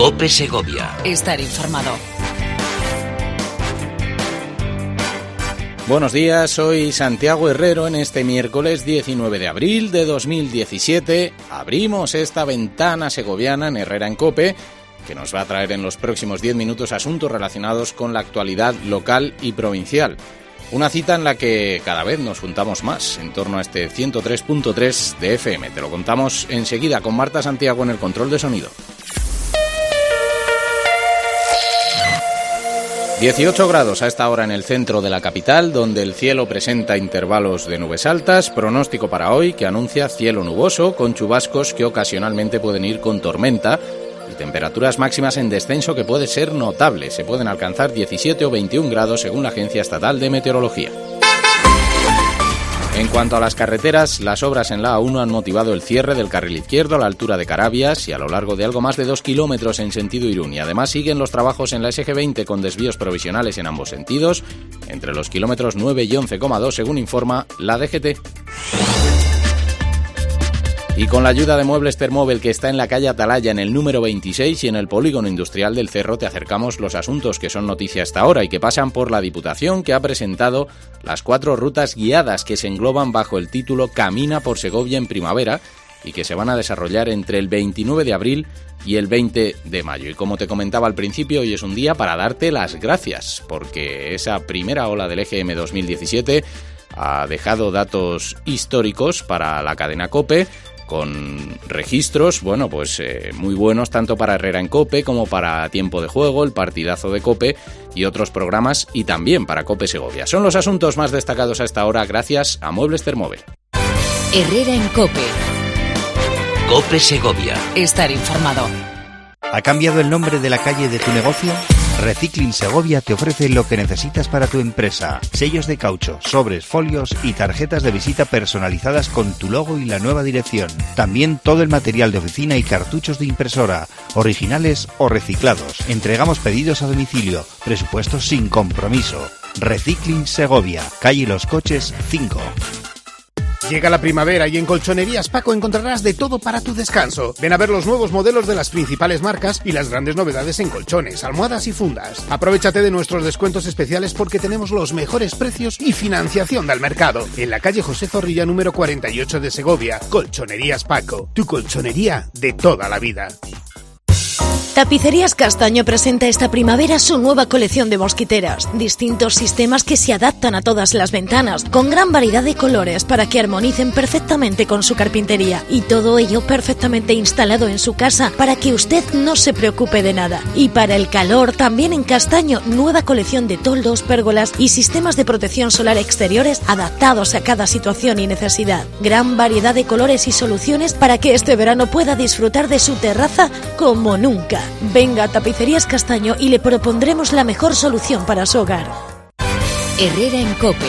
COPE Segovia. Estar informado. Buenos días, soy Santiago Herrero. En este miércoles 19 de abril de 2017 abrimos esta ventana segoviana en Herrera en COPE, que nos va a traer en los próximos 10 minutos asuntos relacionados con la actualidad local y provincial. Una cita en la que cada vez nos juntamos más, en torno a este 103.3 de FM. Te lo contamos enseguida con Marta Santiago en el control de sonido. 18 grados a esta hora en el centro de la capital, donde el cielo presenta intervalos de nubes altas. Pronóstico para hoy que anuncia cielo nuboso, con chubascos que ocasionalmente pueden ir con tormenta, y temperaturas máximas en descenso que puede ser notable. Se pueden alcanzar 17 o 21 grados según la Agencia Estatal de Meteorología. En cuanto a las carreteras, las obras en la A1 han motivado el cierre del carril izquierdo a la altura de Carabias y a lo largo de algo más de 2 kilómetros en sentido Irún. Y además siguen los trabajos en la SG20 con desvíos provisionales en ambos sentidos, entre los kilómetros 9 y 11,2 según informa la DGT. Y con la ayuda de Muebles Termóvel, que está en la calle Atalaya en el número 26 y en el polígono industrial del Cerro, te acercamos los asuntos que son noticia hasta ahora y que pasan por la Diputación, que ha presentado las 4 rutas guiadas que se engloban bajo el título Camina por Segovia en primavera y que se van a desarrollar entre el 29 de abril y el 20 de mayo. Y como te comentaba al principio, hoy es un día para darte las gracias, porque esa primera ola del EGM 2017 ha dejado datos históricos para la cadena COPE, con registros, muy buenos tanto para Herrera en COPE como para Tiempo de Juego, el Partidazo de COPE y otros programas, y también para COPE Segovia. Son los asuntos más destacados a esta hora gracias a Muebles Termóvel. Herrera en COPE. COPE Segovia. Estar informado. ¿Ha cambiado el nombre de la calle de tu negocio? Recycling Segovia te ofrece lo que necesitas para tu empresa: sellos de caucho, sobres, folios y tarjetas de visita personalizadas con tu logo y la nueva dirección. También todo el material de oficina y cartuchos de impresora, originales o reciclados. Entregamos pedidos a domicilio, presupuestos sin compromiso. Recycling Segovia, calle Los Coches 5. Llega la primavera y en Colchonerías Paco encontrarás de todo para tu descanso. Ven a ver los nuevos modelos de las principales marcas y las grandes novedades en colchones, almohadas y fundas. Aprovéchate de nuestros descuentos especiales porque tenemos los mejores precios y financiación del mercado. En la calle José Zorrilla número 48 de Segovia, Colchonerías Paco, tu colchonería de toda la vida. Tapicerías Castaño presenta esta primavera su nueva colección de mosquiteras. Distintos sistemas que se adaptan a todas las ventanas, con gran variedad de colores para que armonicen perfectamente con su carpintería. Y todo ello perfectamente instalado en su casa para que usted no se preocupe de nada. Y para el calor, también en Castaño, nueva colección de toldos, pérgolas y sistemas de protección solar exteriores adaptados a cada situación y necesidad. Gran variedad de colores y soluciones para que este verano pueda disfrutar de su terraza como nunca. Venga a Tapicerías Castaño y le propondremos la mejor solución para su hogar. Herrera en COPE.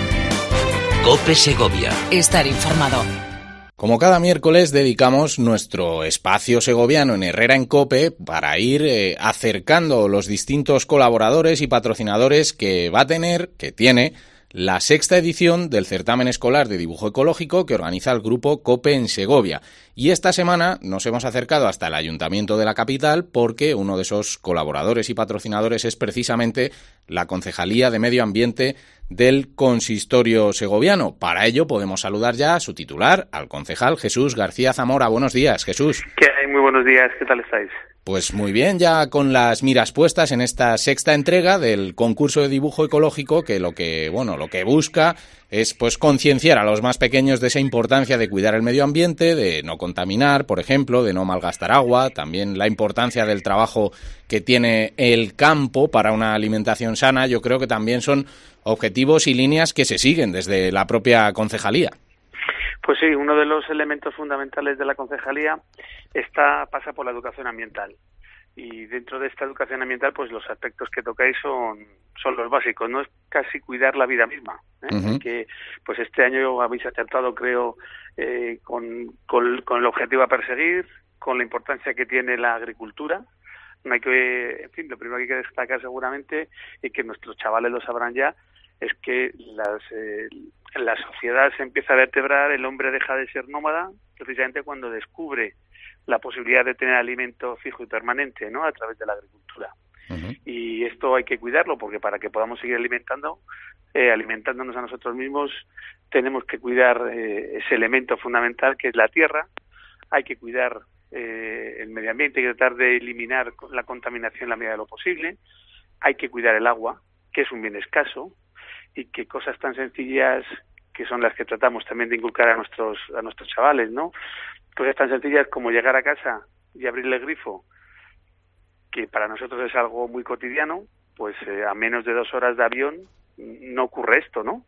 COPE Segovia. Estar informado. Como cada miércoles dedicamos nuestro espacio segoviano en Herrera en COPE para ir acercando los distintos colaboradores y patrocinadores que tiene la 6ª edición del certamen escolar de dibujo ecológico que organiza el grupo COPE en Segovia. Y esta semana nos hemos acercado hasta el Ayuntamiento de la capital porque uno de esos colaboradores y patrocinadores es precisamente la Concejalía de Medio Ambiente del Consistorio segoviano. Para ello podemos saludar ya a su titular, al concejal Jesús García Zamora. Buenos días, Jesús. ¿Qué hay? Muy buenos días, ¿qué tal estáis? Pues muy bien, ya con las miras puestas en esta 6ª entrega del concurso de dibujo ecológico, que lo que busca es pues concienciar a los más pequeños de esa importancia de cuidar el medio ambiente, de no contaminar, por ejemplo, de no malgastar agua, también la importancia del trabajo que tiene el campo para una alimentación sana. Yo creo que también son objetivos y líneas que se siguen desde la propia concejalía. Pues sí, uno de los elementos fundamentales de la concejalía pasa por la educación ambiental. Y dentro de esta educación ambiental, pues los aspectos que tocáis son los básicos, ¿no? Es casi cuidar la vida misma, ¿eh? Uh-huh. Que pues este año habéis acertado, creo, con el objetivo a perseguir, con la importancia que tiene la agricultura. No hay que, en fin, lo primero que hay que destacar seguramente, y que nuestros chavales lo sabrán ya, es que la sociedad se empieza a vertebrar, el hombre deja de ser nómada precisamente cuando descubre la posibilidad de tener alimento fijo y permanente, ¿no?, a través de la agricultura. Y esto hay que cuidarlo, porque para que podamos seguir alimentándonos a nosotros mismos, tenemos que cuidar ese elemento fundamental que es la tierra. Hay que cuidar el medio ambiente, hay que tratar de eliminar la contaminación en la medida de lo posible. Hay que cuidar el agua, que es un bien escaso, y que cosas tan sencillas, que son las que tratamos también de inculcar a nuestros chavales, ¿no? Cosas tan sencillas como llegar a casa y abrirle el grifo, que para nosotros es algo muy cotidiano, pues a menos de 2 horas de avión no ocurre esto, ¿no?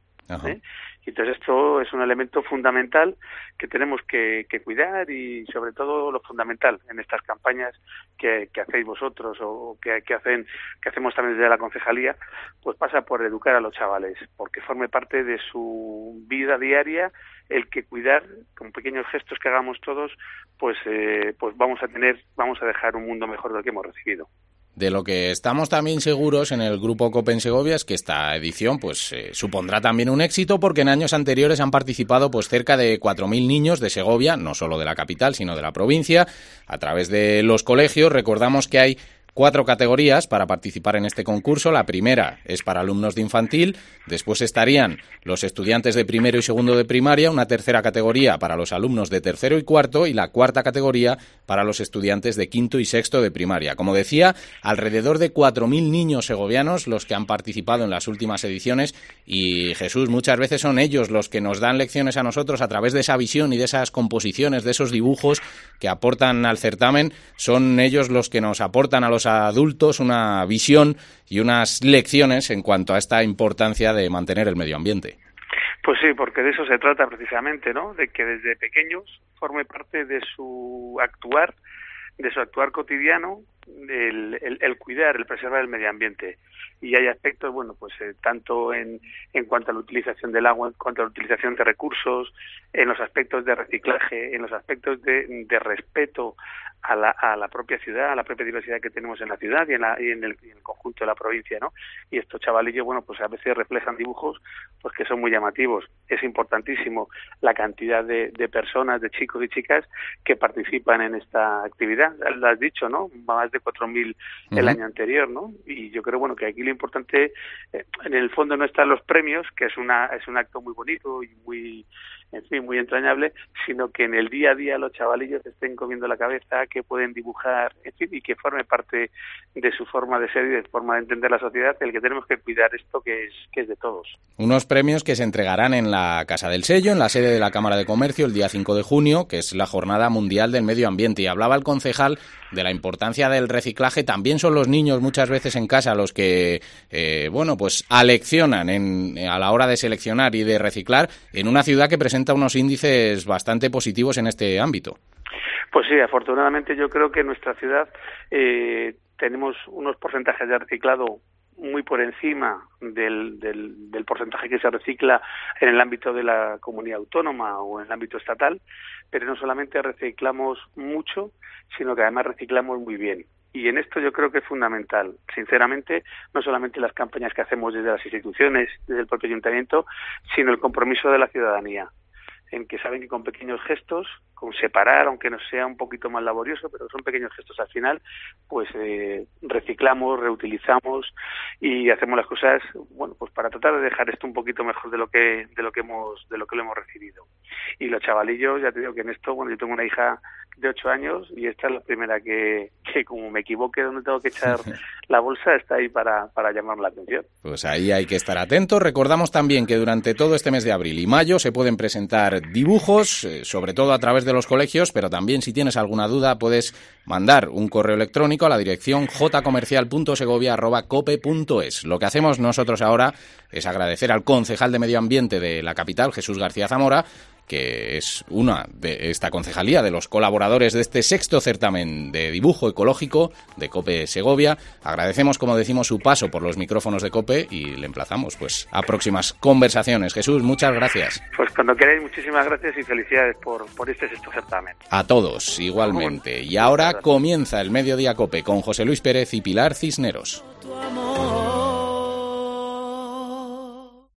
Y entonces esto es un elemento fundamental que tenemos que cuidar, y sobre todo lo fundamental en estas campañas que hacéis vosotros, o que hacemos también desde la concejalía, pues pasa por educar a los chavales, porque forme parte de su vida diaria el que cuidar, con pequeños gestos que hagamos todos, pues vamos a dejar un mundo mejor del que hemos recibido. De lo que estamos también seguros en el Grupo COPE en Segovia es que esta edición pues supondrá también un éxito, porque en años anteriores han participado pues cerca de 4.000 niños de Segovia, no solo de la capital, sino de la provincia, a través de los colegios. Recordamos que hay 4 categorías para participar en este concurso. La primera es para alumnos de infantil, después estarían los estudiantes de primero y segundo de primaria, una tercera categoría para los alumnos de tercero y cuarto, y la cuarta categoría para los estudiantes de quinto y sexto de primaria. Como decía, alrededor de 4.000 niños segovianos los que han participado en las últimas ediciones, y Jesús, muchas veces son ellos los que nos dan lecciones a nosotros a través de esa visión y de esas composiciones, de esos dibujos que aportan al certamen. Son ellos los que nos aportan a los adultos una visión y unas lecciones en cuanto a esta importancia de mantener el medio ambiente. Pues sí, porque de eso se trata precisamente, ¿no? De que desde pequeños forme parte de su actuar cotidiano, el cuidar, el preservar el medio ambiente. Y hay aspectos, bueno, pues tanto en cuanto a la utilización del agua, en cuanto a la utilización de recursos, en los aspectos de reciclaje, en los aspectos de respeto a la propia ciudad, a la propia diversidad que tenemos en la ciudad y en el conjunto de la provincia, ¿no? Y estos chavalillos, bueno, pues a veces reflejan dibujos pues que son muy llamativos. Es importantísimo la cantidad de personas, de chicos y chicas que participan en esta actividad. Lo has dicho, ¿no? Más de 4.000 el año anterior, ¿no? Y yo creo, bueno, que aquí lo importante, en el fondo, no están los premios, que es un acto muy bonito y muy entrañable, sino que en el día a día los chavalillos estén comiendo la cabeza, que pueden dibujar, en fin, y que forme parte de su forma de ser y de forma de entender la sociedad, el que tenemos que cuidar esto que es de todos. Unos premios que se entregarán en la Casa del Sello, en la sede de la Cámara de Comercio, el día 5 de junio, que es la Jornada Mundial del Medio Ambiente. Y hablaba el concejal de la importancia del reciclaje. También son los niños muchas veces en casa los que, pues aleccionan a la hora de seleccionar y de reciclar en una ciudad que presenta unos índices bastante positivos en este ámbito. Pues sí, afortunadamente yo creo que en nuestra ciudad tenemos unos porcentajes de reciclado muy por encima del porcentaje que se recicla en el ámbito de la comunidad autónoma o en el ámbito estatal, pero no solamente reciclamos mucho, sino que además reciclamos muy bien. Y en esto yo creo que es fundamental, sinceramente, no solamente las campañas que hacemos desde las instituciones, desde el propio ayuntamiento, sino el compromiso de la ciudadanía, en que saben que con pequeños gestos, con separar, aunque nos sea un poquito más laborioso, pero son pequeños gestos al final, pues reciclamos, reutilizamos y hacemos las cosas, bueno, pues para tratar de dejar esto un poquito mejor de lo que lo hemos recibido. Y los chavalillos, ya te digo que en esto, bueno, yo tengo una hija de 8 años y esta es la primera que como me equivoque donde tengo que echar la bolsa, está ahí para llamar la atención. Pues ahí hay que estar atentos. Recordamos también que durante todo este mes de abril y mayo se pueden presentar dibujos, sobre todo a través de los colegios, pero también si tienes alguna duda puedes mandar un correo electrónico a la dirección jcomercial.segovia@cope.es. Lo que hacemos nosotros ahora es agradecer al concejal de Medio Ambiente de la capital, Jesús García Zamora, que es una de esta concejalía de los colaboradores de este 6º certamen de dibujo ecológico de COPE Segovia. Agradecemos, como decimos, su paso por los micrófonos de COPE y le emplazamos pues a próximas conversaciones. Jesús, muchas gracias. Pues cuando queráis, muchísimas gracias y felicidades por este 6º certamen. A todos, igualmente. Y ahora comienza el Mediodía COPE con José Luis Pérez y Pilar Cisneros.